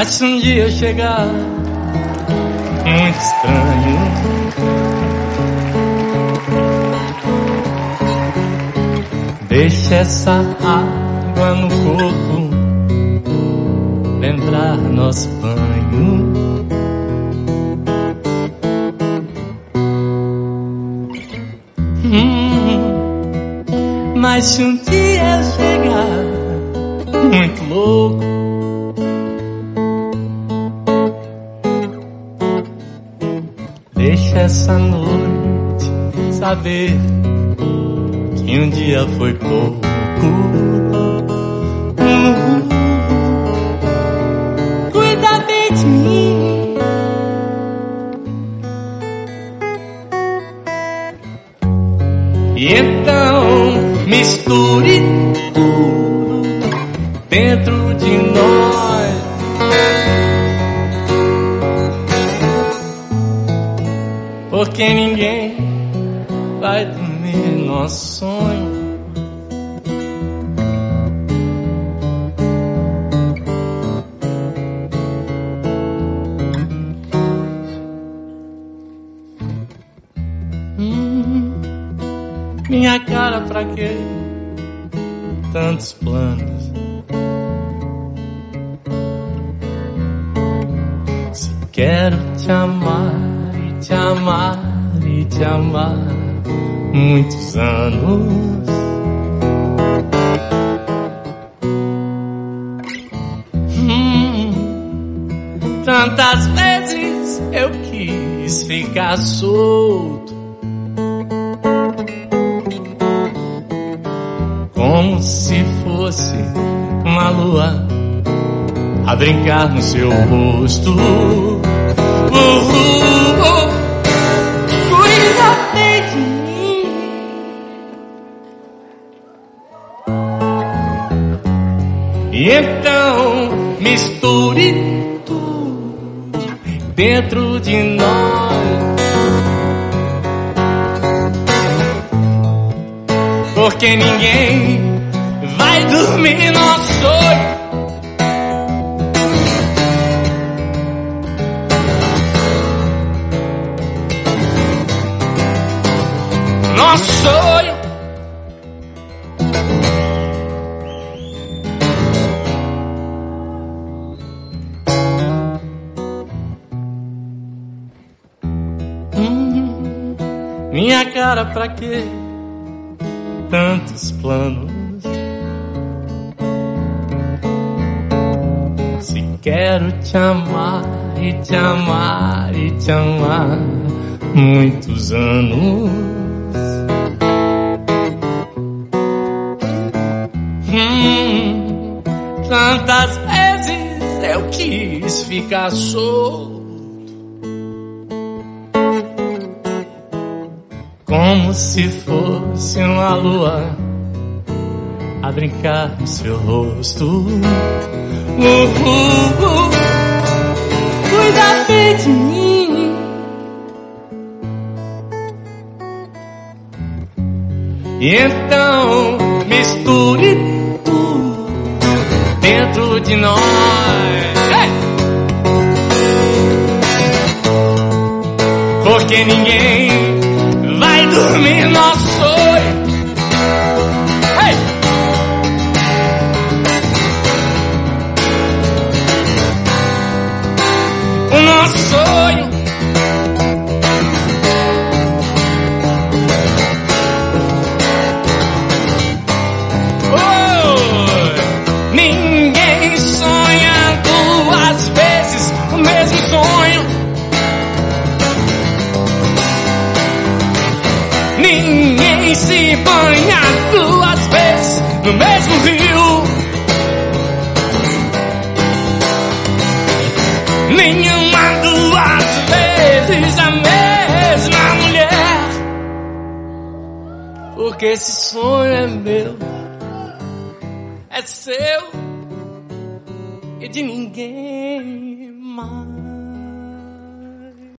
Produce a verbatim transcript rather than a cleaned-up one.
Mas se um dia chegar muito estranho, deixa essa água no corpo lembrar nosso banho. Hum, mas se um dia eu chegar muito louco, deixa essa noite saber que um dia foi pouco. Hum, cuida bem de mim. E então misture tudo dentro de nós. Porque ninguém vai dormir nosso sonho. Hum, minha cara, pra quê? Tantos planos. Se quero te amar, te amar e te amar muitos anos. Hum, tantas vezes eu quis ficar solto, como se fosse uma lua a brincar no seu rosto. Uh, uh, uh, cuida bem de mim. E então misture tudo dentro de nós. Porque ninguém vai dormir nosso sonho. Nosso sonho. Hum, minha cara, pra quê? Tantos planos. Se quero te amar e te amar e te amar muitos anos. Hum, tantas vezes eu quis ficar solto, como se fosse uma lua a brincar no seu rosto. Uh, uh, uh, cuida bem de mim. E então misture tudo dentro de nós. Hey! Porque ninguém vai dormir nosso sonho. Hey! O nosso sonho. Oh! Ninguém sonha duas vezes o mesmo sonho. Ninguém se banha duas vezes no mesmo rio. Nenhuma duas vezes a mesma mulher. Porque esse sonho é meu, é seu e de ninguém mais.